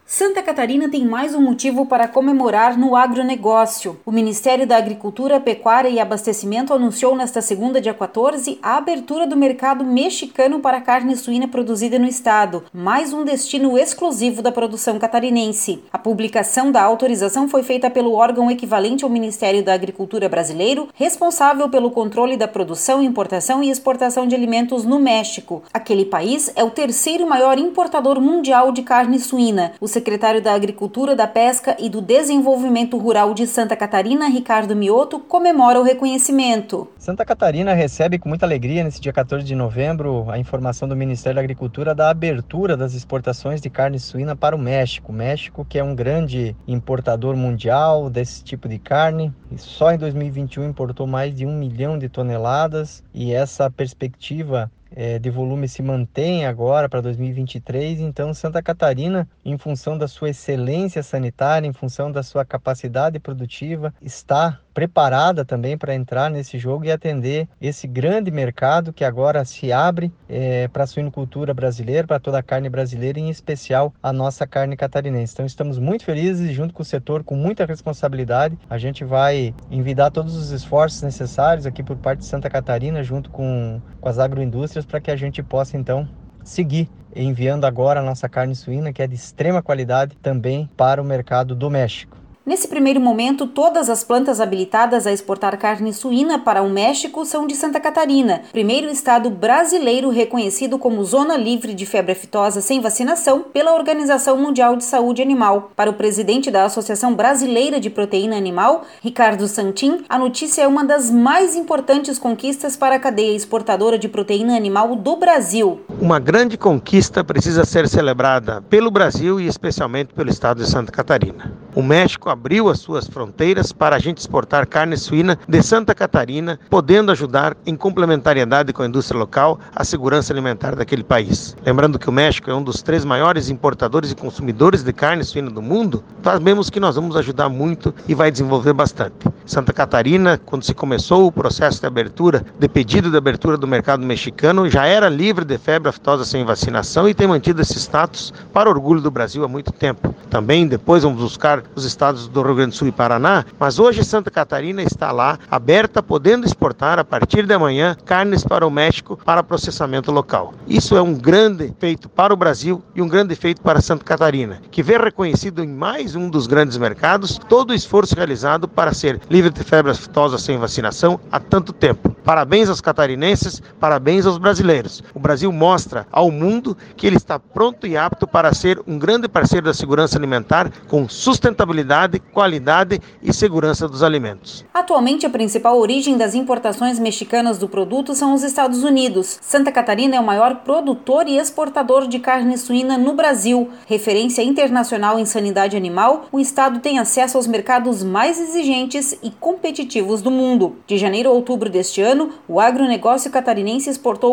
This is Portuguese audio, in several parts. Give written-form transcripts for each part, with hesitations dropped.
Santa Catarina tem mais um motivo para comemorar no agronegócio. O Ministério da Agricultura, Pecuária e Abastecimento anunciou nesta segunda, dia 14, a abertura do mercado mexicano para carne suína produzida no estado, mais um destino exclusivo da produção catarinense. A publicação da autorização foi feita pelo órgão equivalente ao Ministério da Agricultura brasileiro, responsável pelo controle da produção, importação e exportação de alimentos no México. Aquele país é o terceiro maior importador mundial de carne suína. O secretário da Agricultura, da Pesca e do Desenvolvimento Rural de Santa Catarina, Ricardo Mioto, comemora o reconhecimento. Santa Catarina recebe com muita alegria, nesse dia 14 de novembro, a informação do Ministério da Agricultura da abertura das exportações de carne suína para o México. O México, que é um grande importador mundial desse tipo de carne, e só em 2021 importou mais de 1 milhão de toneladas, e essa perspectiva de volume se mantém agora para 2023, então Santa Catarina, em função da sua excelência sanitária, em função da sua capacidade produtiva, está preparada também para entrar nesse jogo e atender esse grande mercado que agora se abre para a suinocultura brasileira, para toda a carne brasileira, em especial a nossa carne catarinense. Então estamos muito felizes e junto com o setor, com muita responsabilidade, a gente vai envidar todos os esforços necessários aqui por parte de Santa Catarina, junto com as agroindústrias, para que a gente possa então seguir enviando agora a nossa carne suína, que é de extrema qualidade, também para o mercado do México. Nesse primeiro momento, todas as plantas habilitadas a exportar carne suína para o México são de Santa Catarina, primeiro estado brasileiro reconhecido como zona livre de febre aftosa sem vacinação pela Organização Mundial de Saúde Animal. Para o presidente da Associação Brasileira de Proteína Animal, Ricardo Santin, a notícia é uma das mais importantes conquistas para a cadeia exportadora de proteína animal do Brasil. Uma grande conquista precisa ser celebrada pelo Brasil e especialmente pelo estado de Santa Catarina. O México abriu as suas fronteiras para a gente exportar carne suína de Santa Catarina, podendo ajudar em complementariedade com a indústria local a segurança alimentar daquele país. Lembrando que o México é um dos 3 maiores importadores e consumidores de carne suína do mundo, sabemos que nós vamos ajudar muito e vai desenvolver bastante. Santa Catarina, quando se começou o processo de abertura, de pedido de abertura do mercado mexicano, já era livre de febre aftosa sem vacinação e tem mantido esse status para orgulho do Brasil há muito tempo. Também depois vamos buscar os estados do Rio Grande do Sul e Paraná, mas hoje Santa Catarina está lá, aberta, podendo exportar a partir de amanhã carnes para o México para processamento local. Isso é um grande feito para o Brasil e um grande feito para Santa Catarina, que vê reconhecido em mais um dos grandes mercados todo o esforço realizado para ser livre de febre aftosa sem vacinação há tanto tempo. Parabéns aos catarinenses, parabéns aos brasileiros. O Brasil mostra ao mundo que ele está pronto e apto para ser um grande parceiro da segurança alimentar com sustentabilidade, qualidade e segurança dos alimentos. Atualmente, a principal origem das importações mexicanas do produto são os Estados Unidos. Santa Catarina é o maior produtor e exportador de carne suína no Brasil. Referência internacional em sanidade animal, o estado tem acesso aos mercados mais exigentes e competitivos do mundo. De janeiro a outubro deste ano, o agronegócio catarinense exportou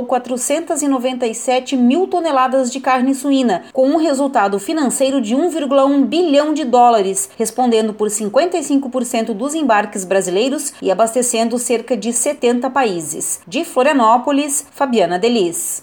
497 mil toneladas de carne suína, com um resultado financeiro de 1,1 bilhão de dólares, respondendo por 55% dos embarques brasileiros e abastecendo cerca de 70 países. De Florianópolis, Fabiana Delis.